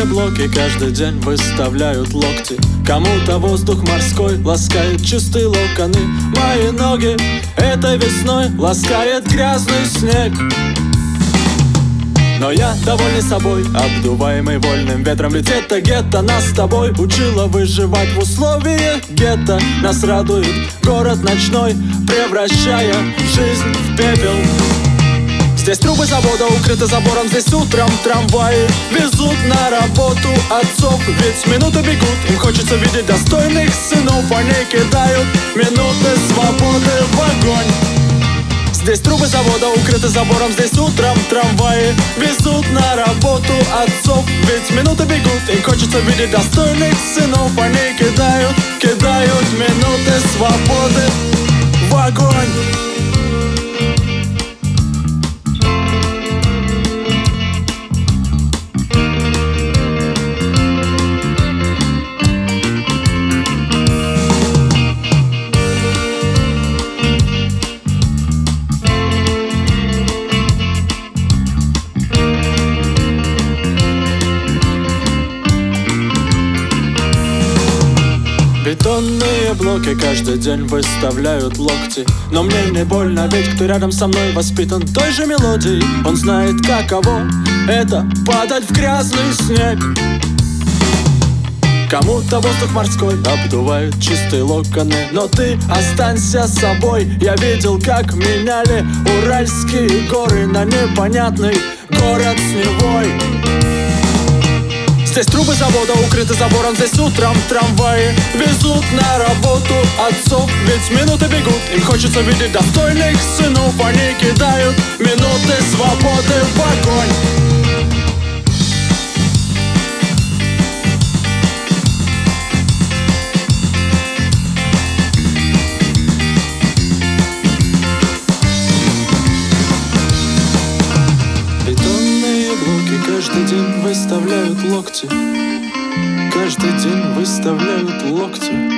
блоки каждый день выставляют локти. Кому-то воздух морской ласкает чистые локоны. Мои ноги этой весной ласкает грязный снег. Но я довольный собой, обдуваемый вольным ветром. Ведь это гетто нас с тобой учило выживать в условиях гетто. Нас радует город ночной, превращая жизнь в пепел. Здесь трубы завода укрыты забором, здесь утром трамваи везут на работу отцов. Ведь минуты бегут, им хочется видеть достойных сынов. Они кидают минуты свободы в огонь. Здесь трубы завода укрыты забором, здесь утром трамваи везут на работу отцов. Ведь минуты бегут, им хочется видеть достойных сынов. Они кидают минуты свободы в огонь. Бетонные блоки каждый день выставляют локти. Но мне не больно, ведь кто рядом со мной воспитан той же мелодией. Он знает, каково это падать в грязный снег. Кому-то воздух морской обдувает чистые локоны. Но ты останься собой. Я видел, как меняли уральские горы на непонятный город с Невой. Здесь трубы завода укрыты забором, здесь утром трамваи везут на работу отцов. Ведь минуты бегут, им хочется видеть достойных сынов. Они кидают минуты свободы в огонь. Каждый день выставляют локти. Каждый день выставляют локти.